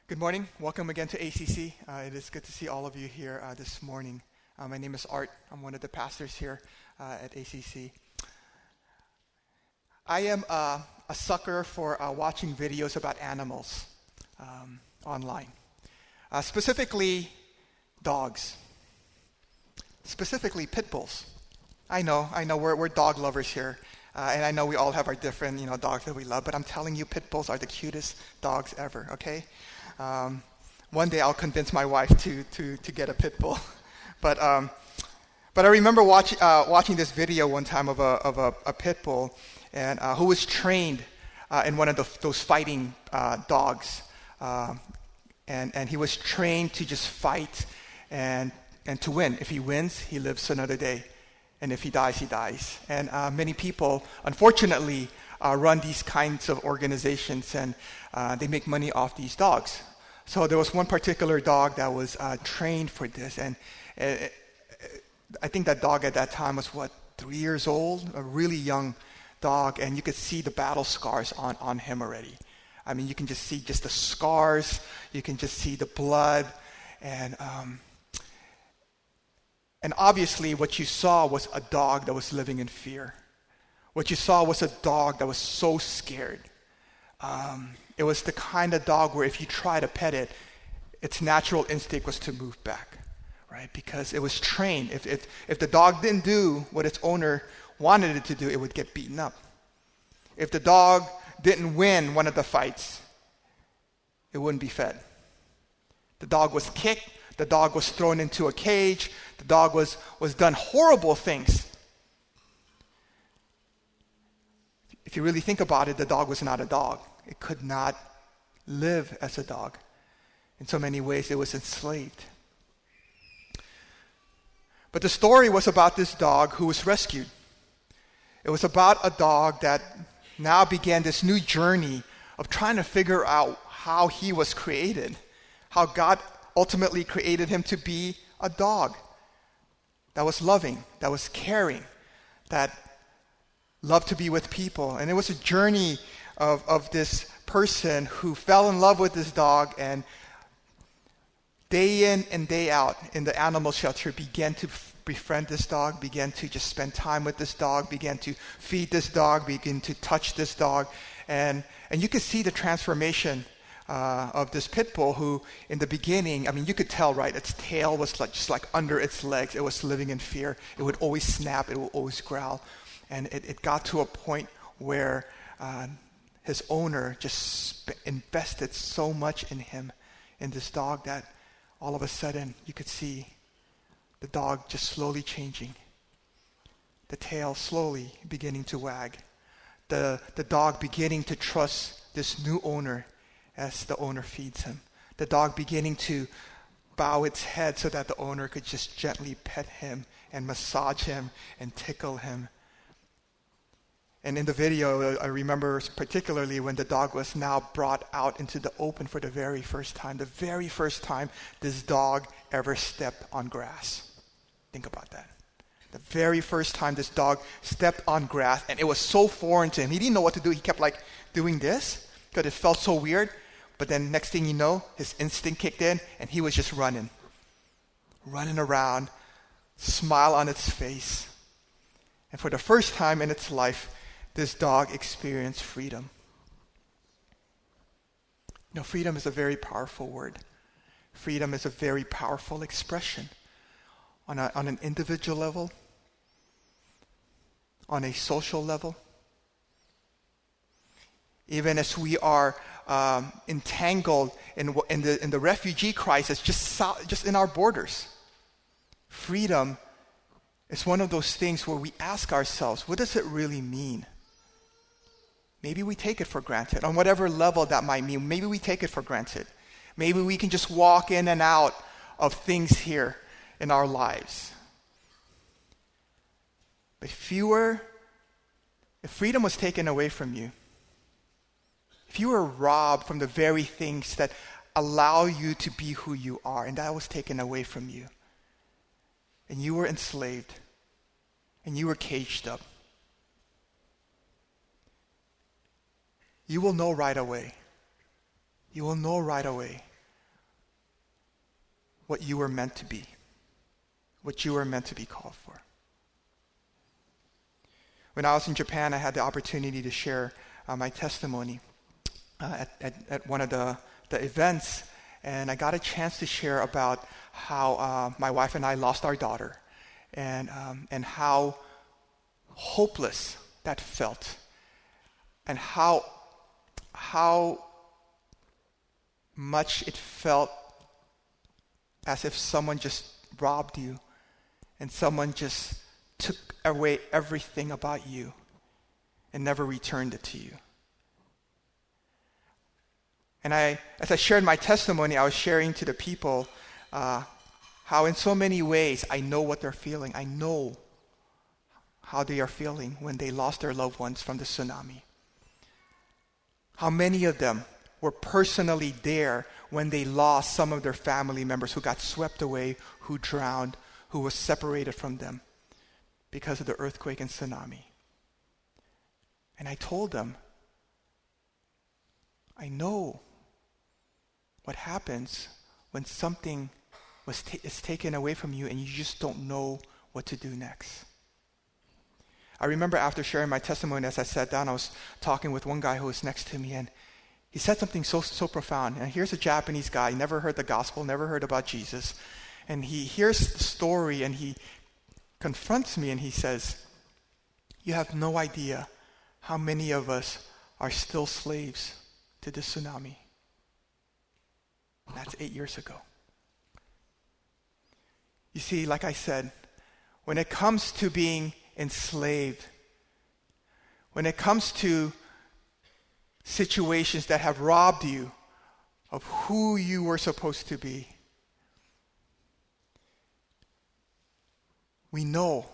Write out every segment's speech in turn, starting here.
Good morning. Welcome again to ACC. It is good to see all of you here this morning. My name is Art. I'm one of the pastors here at ACC. I am a sucker for watching videos about animals online, specifically dogs, specifically pit bulls. I know, we're dog lovers here, and I know we all have our different, dogs that we love. But I'm telling you, pit bulls are the cutest dogs ever. Okay. One day I'll convince my wife to get a pit bull, but I remember watching this video one time of a pit bull, and who was trained in one of those fighting dogs, and he was trained to just fight and to win. If he wins, he lives another day, and if he dies, he dies. And many people, unfortunately, run these kinds of organizations, and they make money off these dogs. So there was one particular dog that was trained for this, and I think that dog at that time was 3 years old, a really young dog, and you could see the battle scars on him already. I mean, you can just see just the scars, you can just see the blood, and obviously what you saw was a dog that was living in fear. What you saw was a dog that was so scared. It was the kind of dog where if you try to pet it, its natural instinct was to move back, right? Because it was trained. If the dog didn't do what its owner wanted it to do, it would get beaten up. If the dog didn't win one of the fights, it wouldn't be fed. The dog was kicked. The dog was thrown into a cage. The dog was done horrible things. If you really think about it, the dog was not a dog. It could not live as a dog. In so many ways, it was enslaved. But the story was about this dog who was rescued. It was about a dog that now began this new journey of trying to figure out how he was created, how God ultimately created him to be a dog that was loving, that was caring, that loved to be with people. And it was a journey of this person who fell in love with this dog, and day in and day out in the animal shelter began to befriend this dog, began to just spend time with this dog, began to feed this dog, began to touch this dog. And you could see the transformation of this pit bull who, in the beginning, I mean, you could tell, right? Its tail was just like under its legs. It was living in fear. It would always snap. It would always growl. And it got to a point where his owner just invested so much in him, in this dog, that all of a sudden you could see the dog just slowly changing. The tail slowly beginning to wag. The dog beginning to trust this new owner as the owner feeds him. The dog beginning to bow its head so that the owner could just gently pet him and massage him and tickle him. And in the video, I remember particularly when the dog was now brought out into the open for the very first time this dog ever stepped on grass. Think about that. The very first time this dog stepped on grass, and it was so foreign to him. He didn't know what to do. He kept doing this because it felt so weird. But then next thing you know, his instinct kicked in, and he was just running around, smile on its face. And for the first time in its life, this dog experienced freedom. Freedom is a very powerful word. Freedom is a very powerful expression on an individual level, on a social level. Even as we are entangled in the refugee crisis just in our borders. Freedom is one of those things where we ask ourselves, what does it really mean? Maybe we take it for granted, on whatever level that might mean. Maybe we take it for granted. Maybe we can just walk in and out of things here in our lives. But if freedom was taken away from you, if you were robbed from the very things that allow you to be who you are, and that was taken away from you, and you were enslaved, and you were caged up, you will know right away. You will know right away what you were meant to be, what you were meant to be called for. When I was in Japan, I had the opportunity to share my testimony at one of the events, and I got a chance to share about how my wife and I lost our daughter, and how hopeless that felt, and how much it felt as if someone just robbed you and someone just took away everything about you and never returned it to you. And as I shared my testimony, I was sharing to the people how in so many ways I know what they're feeling. I know how they are feeling when they lost their loved ones from the tsunami. How many of them were personally there when they lost some of their family members who got swept away, who drowned, who was separated from them because of the earthquake and tsunami. And I told them, I know what happens when something is taken away from you and you just don't know what to do next. I remember after sharing my testimony, as I sat down, I was talking with one guy who was next to me, and he said something so profound. And here's a Japanese guy, never heard the gospel, never heard about Jesus. And he hears the story and he confronts me and he says, you have no idea how many of us are still slaves to the tsunami. And that's 8 years ago. You see, like I said, when it comes to being enslaved, when it comes to situations that have robbed you of who you were supposed to be, we know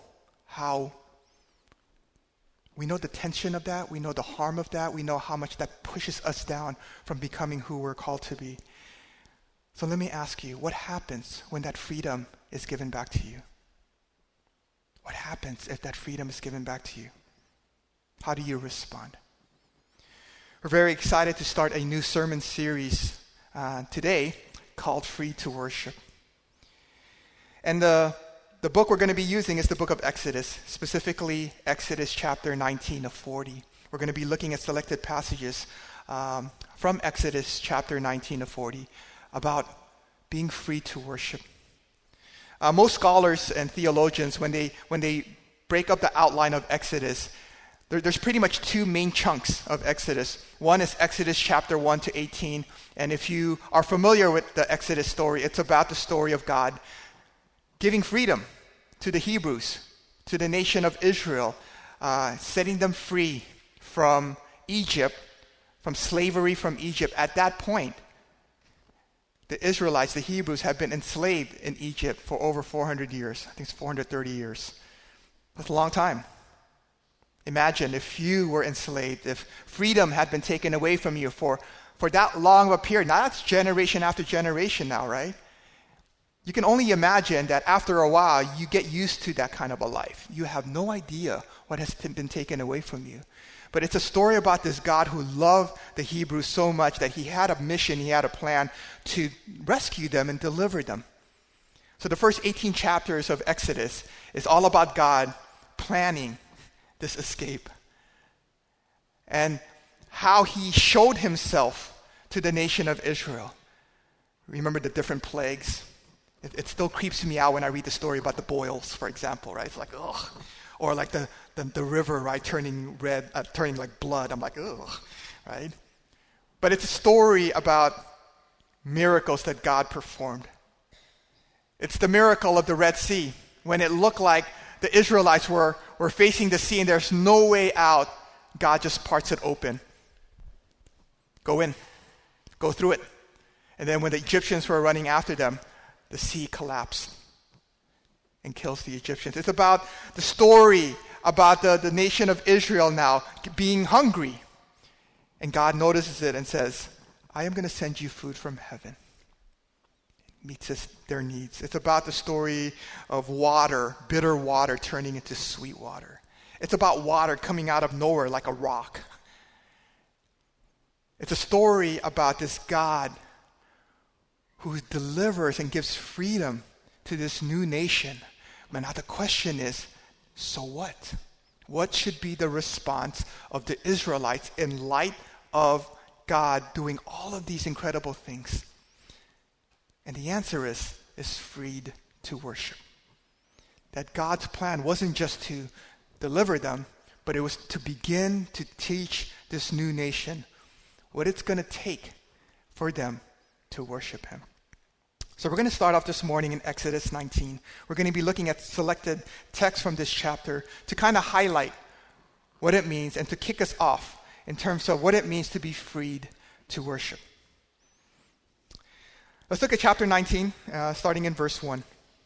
the tension of that, we know the harm of that, we know how much that pushes us down from becoming who we're called to be. So let me ask you, what happens when that freedom is given back to you? What happens if that freedom is given back to you? How do you respond? We're very excited to start a new sermon series today called Free to Worship. And the book we're going to be using is the book of Exodus, specifically Exodus chapter 19 to 40. We're going to be looking at selected passages from Exodus chapter 19 to 40 about being free to worship. Most scholars and theologians, when they break up the outline of Exodus, there's pretty much two main chunks of Exodus. One is Exodus chapter 1 to 18, and if you are familiar with the Exodus story, it's about the story of God giving freedom to the Hebrews, to the nation of Israel, setting them free from Egypt, from slavery from Egypt. At that point, the Israelites, the Hebrews, have been enslaved in Egypt for over 400 years. I think it's 430 years. That's a long time. Imagine if you were enslaved, if freedom had been taken away from you for that long of a period. Now that's generation after generation now, right? You can only imagine that after a while, you get used to that kind of a life. You have no idea what has been taken away from you. But it's a story about this God who loved the Hebrews so much that he had a mission, he had a plan to rescue them and deliver them. So the first 18 chapters of Exodus is all about God planning this escape and how he showed himself to the nation of Israel. Remember the different plagues? It still creeps me out when I read the story about the boils, for example, right? It's like, ugh. Or like the river, right, turning red, turning like blood. I'm like, ugh, right? But it's a story about miracles that God performed. It's the miracle of the Red Sea. When it looked like the Israelites were facing the sea and there's no way out, God just parts it open. Go in. Go through it. And then when the Egyptians were running after them, the sea collapsed and kills the Egyptians. It's about the story about the nation of Israel now being hungry. And God notices it and says, I am going to send you food from heaven. It meets their needs. It's about the story of water, bitter water turning into sweet water. It's about water coming out of nowhere like a rock. It's a story about this God who delivers and gives freedom to this new nation. But now the question is, so what? What should be the response of the Israelites in light of God doing all of these incredible things? And the answer is freed to worship. That God's plan wasn't just to deliver them, but it was to begin to teach this new nation what it's going to take for them to worship him. So we're going to start off this morning in Exodus 19. We're going to be looking at selected texts from this chapter to kind of highlight what it means and to kick us off in terms of what it means to be freed to worship. Let's look at chapter 19, starting in verse 1.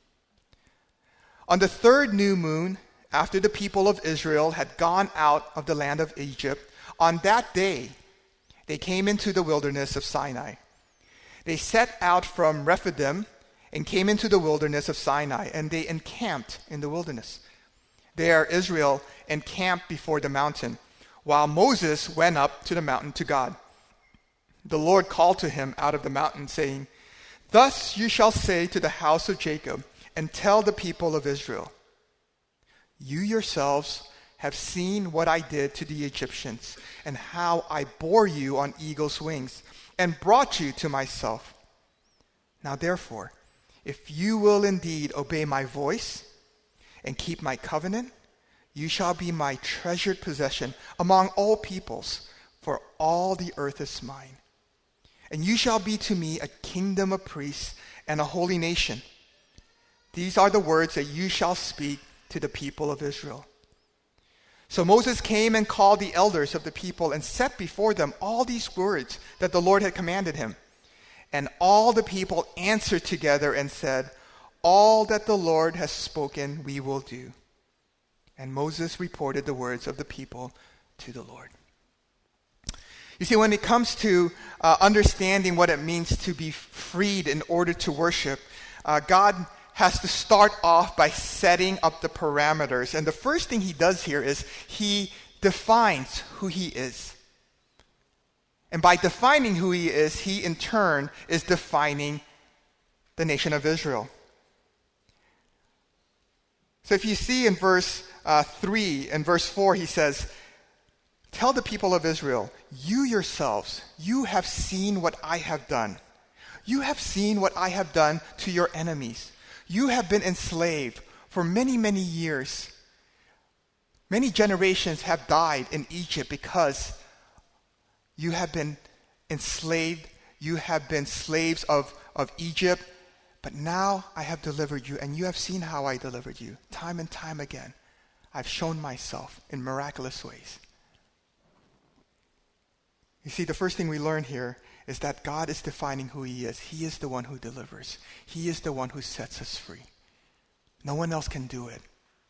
On the third new moon, after the people of Israel had gone out of the land of Egypt, on that day they came into the wilderness of Sinai. They set out from Rephidim and came into the wilderness of Sinai, and they encamped in the wilderness. There Israel encamped before the mountain, while Moses went up to the mountain to God. The Lord called to him out of the mountain, saying, "Thus you shall say to the house of Jacob, and tell the people of Israel, you yourselves have seen what I did to the Egyptians, and how I bore you on eagle's wings, and brought you to myself. Now therefore, if you will indeed obey my voice, and keep my covenant, you shall be my treasured possession among all peoples, for all the earth is mine. And you shall be to me a kingdom of priests and a holy nation. These are the words that you shall speak to the people of Israel." So Moses came and called the elders of the people and set before them all these words that the Lord had commanded him. And all the people answered together and said, "All that the Lord has spoken we will do." And Moses reported the words of the people to the Lord. You see, when it comes to understanding what it means to be freed in order to worship, God has to start off by setting up the parameters. And the first thing he does here is he defines who he is. And by defining who he is, he in turn is defining the nation of Israel. So if you see in verse 3 and verse 4, he says, "Tell the people of Israel, you yourselves, you have seen what I have done. You have seen what I have done to your enemies. You have been enslaved for many, many years. Many generations have died in Egypt because you have been enslaved. You have been slaves of Egypt. But now I have delivered you, and you have seen how I delivered you. Time and time again, I've shown myself in miraculous ways." You see, the first thing we learn here is that God is defining who he is. He is the one who delivers. He is the one who sets us free. No one else can do it.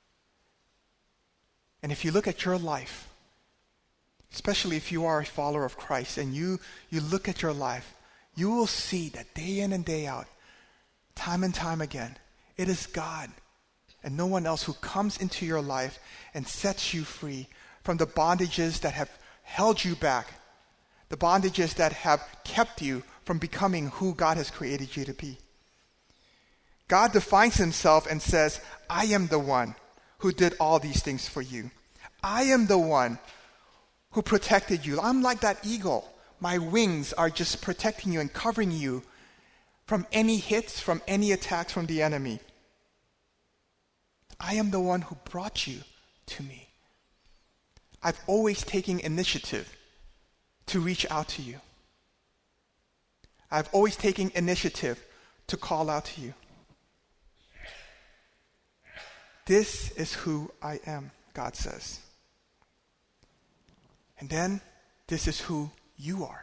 And if you look at your life, especially if you are a follower of Christ, and you look at your life, you will see that day in and day out, time and time again, it is God and no one else who comes into your life and sets you free from the bondages that have held you back, the bondages that have kept you from becoming who God has created you to be. God defines himself and says, "I am the one who did all these things for you. I am the one who protected you. I'm like that eagle. My wings are just protecting you and covering you from any hits, from any attacks from the enemy. I am the one who brought you to me. I've always taken initiative to reach out to you. I've always taken initiative to call out to you. This is who I am," God says. And then, this is who you are.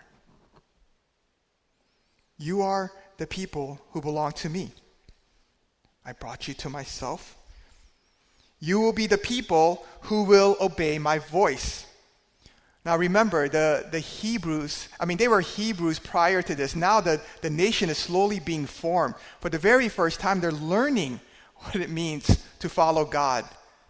You are the people who belong to me. I brought you to myself. You will be the people who will obey my voice. Now remember, the Hebrews, they were Hebrews prior to this. Now the nation is slowly being formed. For the very first time, they're learning what it means to follow God.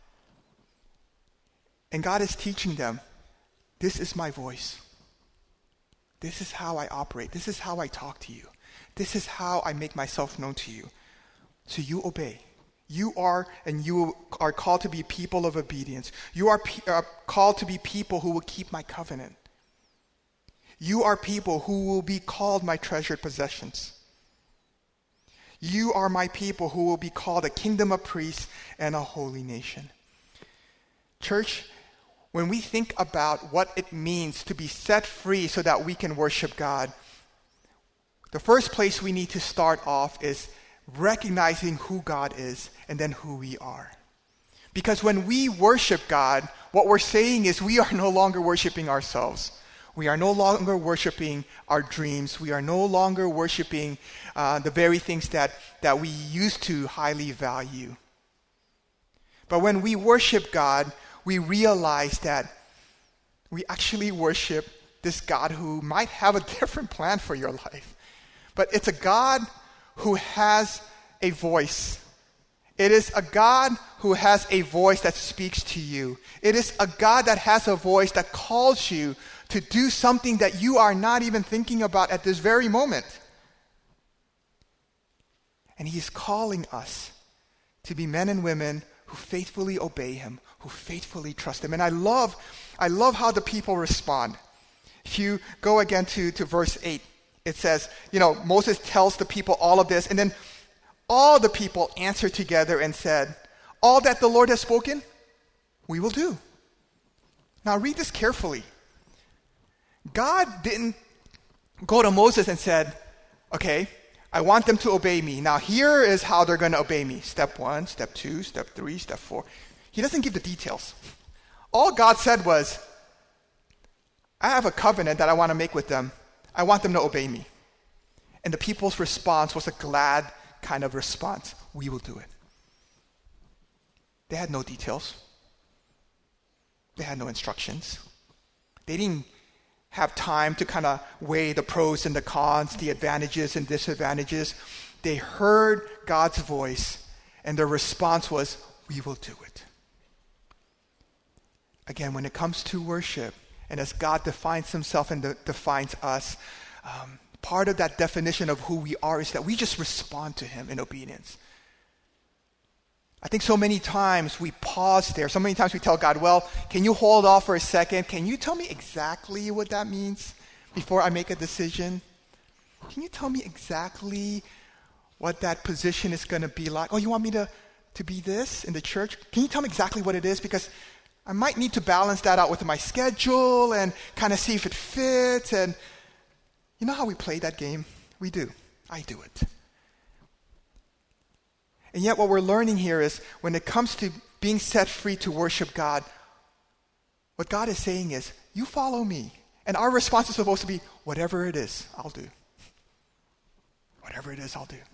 And God is teaching them, this is my voice. This is how I operate. This is how I talk to you. This is how I make myself known to you. So you obey. You are called to be people of obedience. You are called to be people who will keep my covenant. You are people who will be called my treasured possessions. You are my people who will be called a kingdom of priests and a holy nation. Church, when we think about what it means to be set free so that we can worship God, the first place we need to start off is recognizing who God is and then who we are. Because when we worship God, what we're saying is we are no longer worshiping ourselves. We are no longer worshiping our dreams. We are no longer worshiping the very things that we used to highly value. But when we worship God, we realize that we actually worship this God who might have a different plan for your life. But it's a God who has a voice. It is a God who has a voice that speaks to you. It is a God that has a voice that calls you to do something that you are not even thinking about at this very moment. And He is calling us to be men and women who faithfully obey Him, who faithfully trust Him. And I love how the people respond. If you go again to verse 8, it says, Moses tells the people all of this, and then all the people answered together and said, all that the Lord has spoken, we will do. Now read this carefully. God didn't go to Moses and said, okay, I want them to obey me. Now here is how they're going to obey me. Step 1, step 2, step 3, step 4. He doesn't give the details. All God said was, I have a covenant that I want to make with them. I want them to obey me. And the people's response was a glad kind of response. We will do it. They had no details. They had no instructions. They didn't have time to kind of weigh the pros and the cons, the advantages and disadvantages. They heard God's voice, and their response was, we will do it. Again, when it comes to worship, and as God defines Himself and defines us, part of that definition of who we are is that we just respond to Him in obedience. I think so many times we pause there. So many times we tell God, well, can you hold off for a second? Can you tell me exactly what that means before I make a decision? Can you tell me exactly what that position is going to be like? Oh, you want me to be this in the church? Can you tell me exactly what it is? Because I might need to balance that out with my schedule and kind of see if it fits. And you know how we play that game? We do. I do it. And yet what we're learning here is when it comes to being set free to worship God, what God is saying is, you follow me. And our response is supposed to be, whatever it is, I'll do. Whatever it is, I'll do.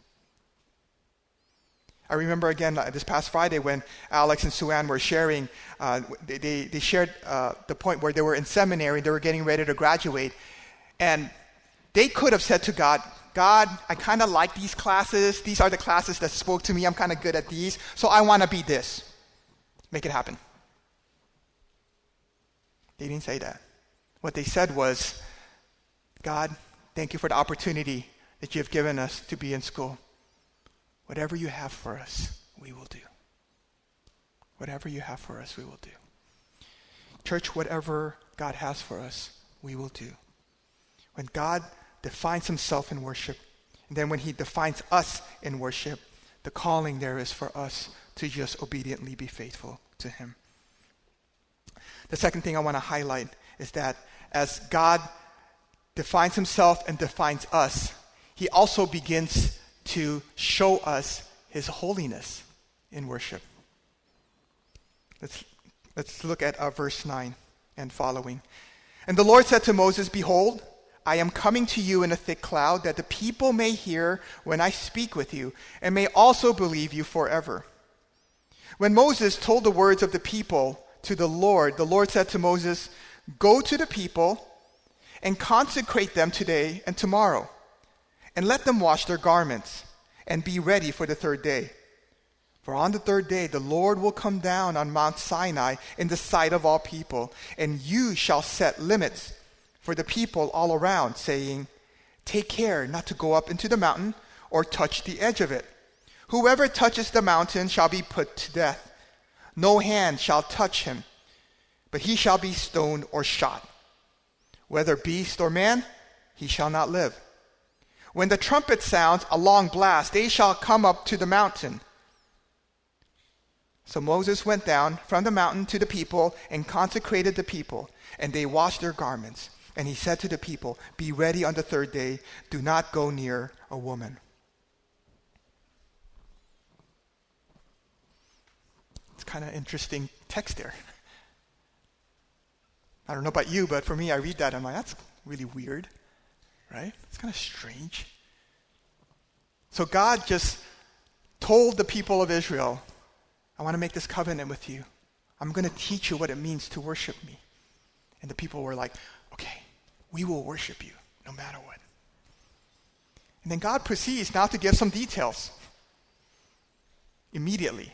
I remember again this past Friday when Alex and Sue Ann were sharing, they shared the point where they were in seminary, they were getting ready to graduate, and they could have said to God, I kind of like these classes. These are the classes that spoke to me. I'm kind of good at these, so I want to be this. Make it happen. They didn't say that. What they said was, God, thank you for the opportunity that you have given us to be in school. Whatever you have for us, we will do. Whatever you have for us, we will do. Church, whatever God has for us, we will do. When God defines Himself in worship, and then when He defines us in worship, the calling there is for us to just obediently be faithful to Him. The second thing I want to highlight is that as God defines Himself and defines us, He also begins to show us His holiness in worship. Let's look at verse 9 and following. And the Lord said to Moses, behold, I am coming to you in a thick cloud, that the people may hear when I speak with you, and may also believe you forever. When Moses told the words of the people to the Lord said to Moses, go to the people and consecrate them today and tomorrow, and let them wash their garments, and be ready for the third day. For on the third day the Lord will come down on Mount Sinai in the sight of all people, and you shall set limits for the people all around, saying, take care not to go up into the mountain or touch the edge of it. Whoever touches the mountain shall be put to death. No hand shall touch him, but he shall be stoned or shot. Whether beast or man, he shall not live. When the trumpet sounds a long blast, they shall come up to the mountain. So Moses went down from the mountain to the people and consecrated the people, and they washed their garments. And he said to the people, "Be ready on the third day. Do not go near a woman." It's kind of interesting text there. I don't know about you, but for me, I read that and I'm like, that's really weird, right? It's kind of strange. So God just told the people of Israel, I want to make this covenant with you. I'm going to teach you what it means to worship me. And the people were like, okay, we will worship you no matter what. And then God proceeds now to give some details. Immediately.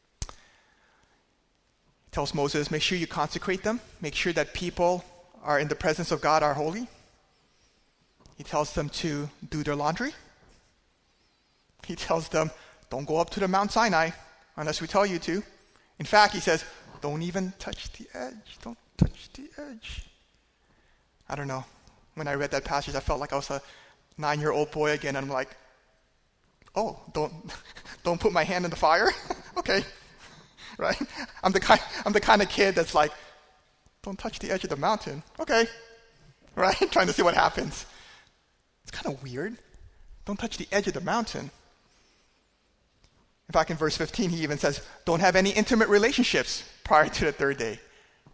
He tells Moses, make sure you consecrate them. Make sure that people are in the presence of God are holy. He tells them to do their laundry. He tells them, don't go up to the Mount Sinai unless we tell you to. In fact, he says, don't even touch the edge. Don't touch the edge. I don't know. When I read that passage, I felt like I was a 9-year-old boy again. And I'm like, oh, don't put my hand in the fire? Okay. Right? I'm the kind of kid that's like, don't touch the edge of the mountain. Okay. Right? Trying to see what happens. It's kind of weird. Don't touch the edge of the mountain. In fact, in verse 15, he even says, don't have any intimate relationships prior to the third day.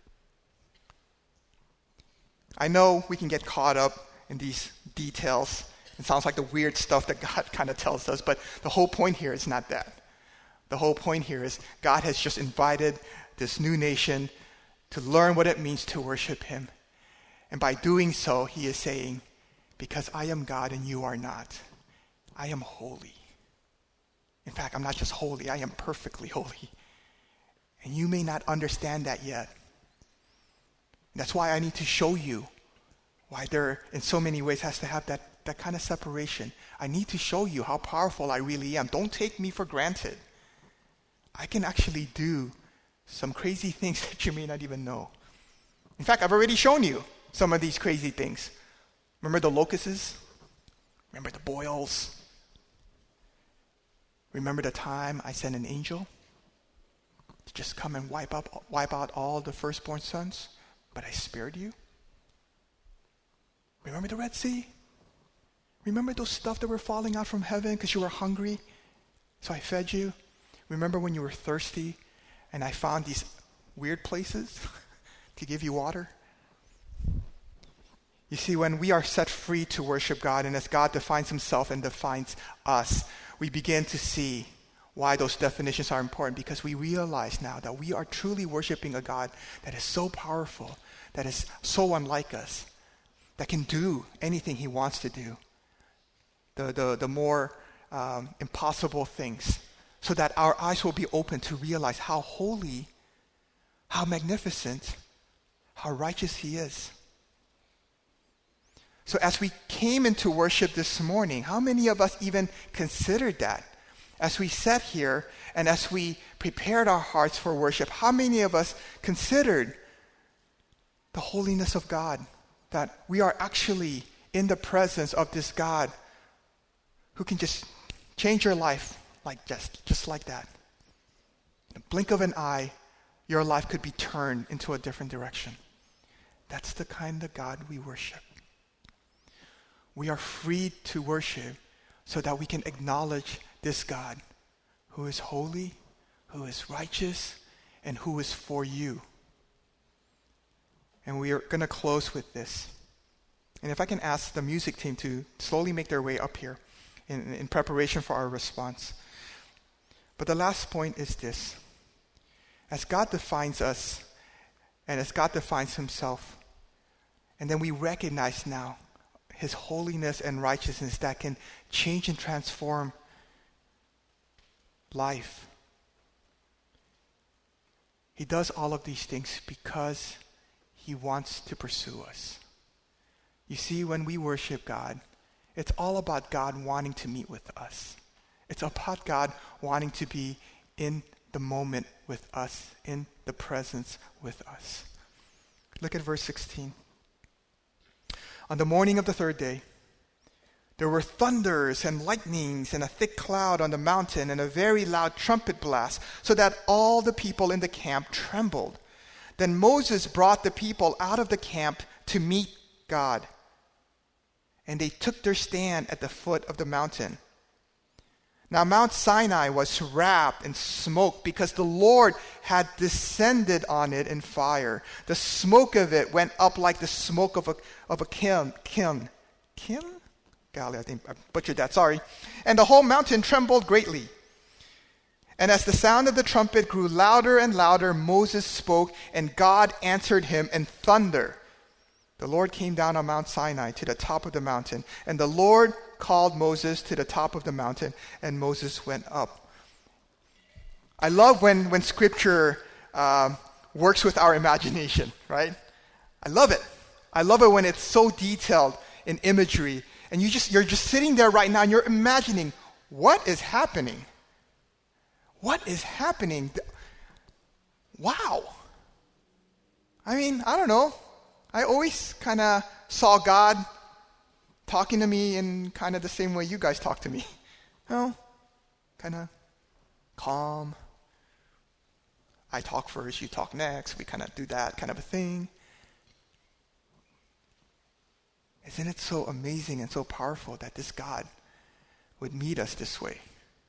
I know we can get caught up in these details. It sounds like the weird stuff that God kind of tells us, but the whole point here is not that. The whole point here is God has just invited this new nation to learn what it means to worship him. And by doing so, he is saying, because I am God and you are not, I am holy. In fact, I'm not just holy, I am perfectly holy. And you may not understand that yet. That's why I need to show you why there, in so many ways, has to have that kind of separation. I need to show you how powerful I really am. Don't take me for granted. I can actually do some crazy things that you may not even know. In fact, I've already shown you some of these crazy things. Remember the locusts? Remember the boils? Remember the time I sent an angel to just come and wipe out all the firstborn sons, but I spared you? Remember the Red Sea? Remember those stuff that were falling out from heaven because you were hungry, so I fed you? Remember when you were thirsty and I found these weird places to give you water? You see, when we are set free to worship God, and as God defines himself and defines us, we begin to see why those definitions are important, because we realize now that we are truly worshiping a God that is so powerful, that is so unlike us, that can do anything he wants to do, the more impossible things, so that our eyes will be open to realize how holy, how magnificent, how righteous he is. So as we came into worship this morning, how many of us even considered that? As we sat here and as we prepared our hearts for worship, how many of us considered the holiness of God? That we are actually in the presence of this God who can just change your life like just like that. In a blink of an eye, your life could be turned into a different direction. That's the kind of God we worship. We are free to worship so that we can acknowledge this God who is holy, who is righteous, and who is for you. And we are going to close with this. And if I can ask the music team to slowly make their way up here in preparation for our response. But the last point is this. As God defines us, and as God defines himself, and then we recognize now his holiness and righteousness that can change and transform life. He does all of these things because he wants to pursue us. You see, when we worship God It's all about God wanting to meet with us. It's about God wanting to be in the moment with us, in the presence with us. Look at verse 16. On the morning of the third day, there were thunders and lightnings and a thick cloud on the mountain and a very loud trumpet blast, so that all the people in the camp trembled. Then Moses brought the people out of the camp to meet God. And they took their stand at the foot of the mountain. Now Mount Sinai was wrapped in smoke because the Lord had descended on it in fire. The smoke of it went up like the smoke of a kiln? Golly, I think I butchered that, sorry. And the whole mountain trembled greatly. And as the sound of the trumpet grew louder and louder, Moses spoke, and God answered him in thunder. The Lord came down on Mount Sinai to the top of the mountain, and the Lord called Moses to the top of the mountain, and Moses went up. I love when Scripture works with our imagination, right? I love it. I love it when it's so detailed in imagery, and you're just sitting there right now, and you're imagining, what is happening? What is happening? Wow. I mean, I don't know. I always kind of saw God talking to me in kind of the same way you guys talk to me. Kind of calm. I talk first, you talk next. We kind of do that kind of a thing. Isn't it so amazing and so powerful that this God would meet us this way?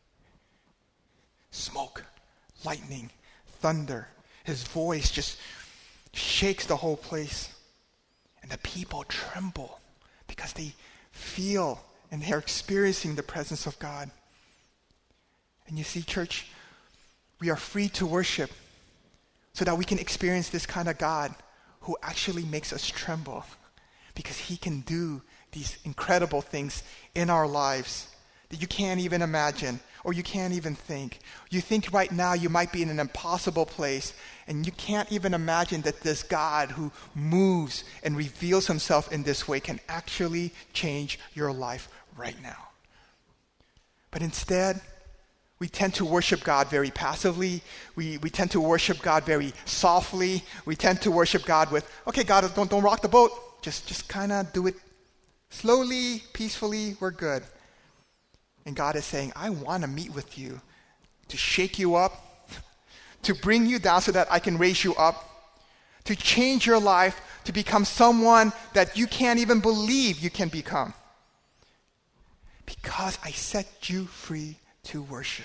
Smoke, lightning, thunder. His voice just shakes the whole place. And the people tremble because they feel and they're experiencing the presence of God. And you see, church, we are free to worship so that we can experience this kind of God who actually makes us tremble because he can do these incredible things in our lives that you can't even imagine or you can't even think. You think right now you might be in an impossible place and you can't even imagine that this God who moves and reveals himself in this way can actually change your life right now. But instead, we tend to worship God very passively. We tend to worship God very softly. We tend to worship God with, okay, God, don't rock the boat. Just kind of do it slowly, peacefully, we're good. And God is saying, I want to meet with you to shake you up, to bring you down so that I can raise you up, to change your life, to become someone that you can't even believe you can become. Because I set you free to worship.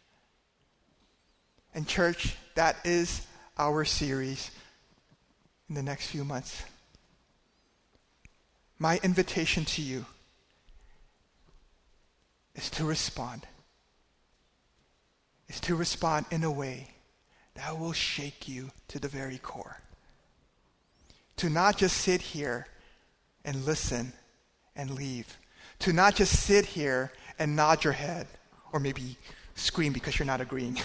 And church, that is our series in the next few months. My invitation to you is to respond. Is to respond in a way that will shake you to the very core. To not just sit here and listen and leave. To not just sit here and nod your head or maybe scream because you're not agreeing.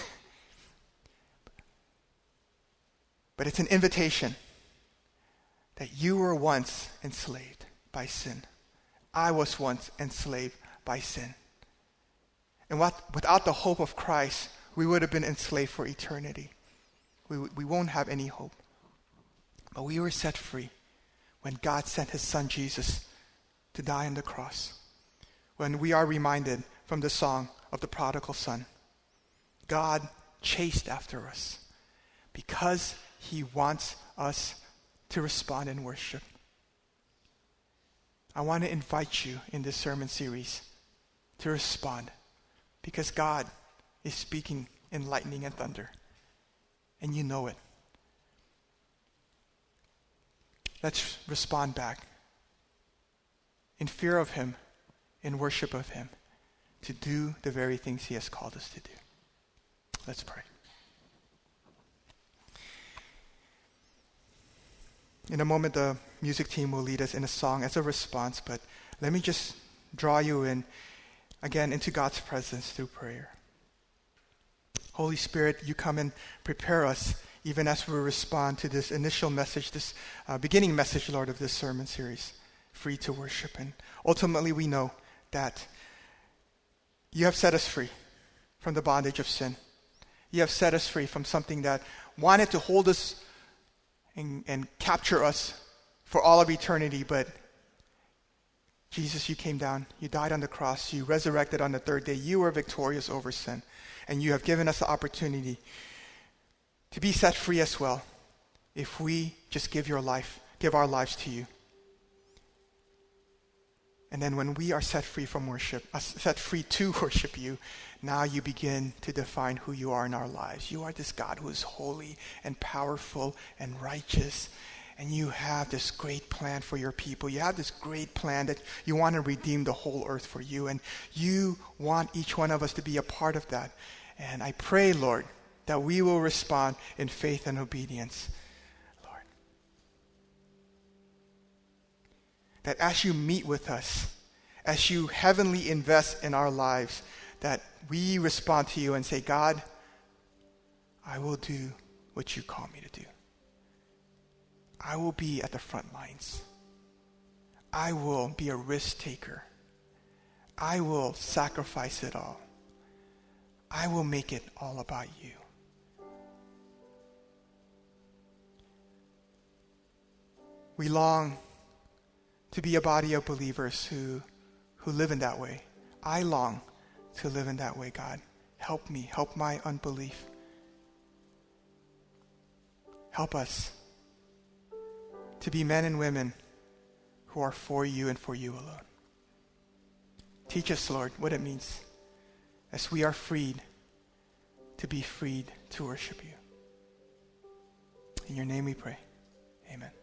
But it's an invitation that you were once enslaved by sin. I was once enslaved by sin. And without the hope of Christ, we would have been enslaved for eternity. We won't have any hope. But we were set free when God sent his son Jesus to die on the cross. When we are reminded from the song of the prodigal son, God chased after us because he wants us to respond in worship. I want to invite you in this sermon series to respond because God is speaking in lightning and thunder, and you know it. Let's respond back in fear of him, in worship of him, to do the very things he has called us to do. Let's pray. In a moment, the music team will lead us in a song as a response, but let me just draw you in, again, into God's presence through prayer. Holy Spirit, you come and prepare us even as we respond to this initial message, this beginning message, Lord, of this sermon series, free to worship. And ultimately, we know that you have set us free from the bondage of sin. You have set us free from something that wanted to hold us and capture us for all of eternity. But Jesus, you came down, you died on the cross, you resurrected on the third day. You were victorious over sin. And you have given us the opportunity to be set free as well if we just give our lives to you. And then when we are set free from worship, set free to worship you, now you begin to define who you are in our lives. You are this God who is holy and powerful and righteous. And you have this great plan for your people. You have this great plan that you want to redeem the whole earth for you. And you want each one of us to be a part of that. And I pray, Lord, that we will respond in faith and obedience. Lord, that as you meet with us, as you heavenly invest in our lives, that we respond to you and say, God, I will do what you call me to do. I will be at the front lines. I will be a risk taker. I will sacrifice it all. I will make it all about you. We long to be a body of believers who live in that way. I long to live in that way, God. Help me. Help my unbelief. Help us to be men and women who are for you and for you alone. Teach us, Lord, what it means as we are freed to be freed to worship you. In your name we pray. Amen.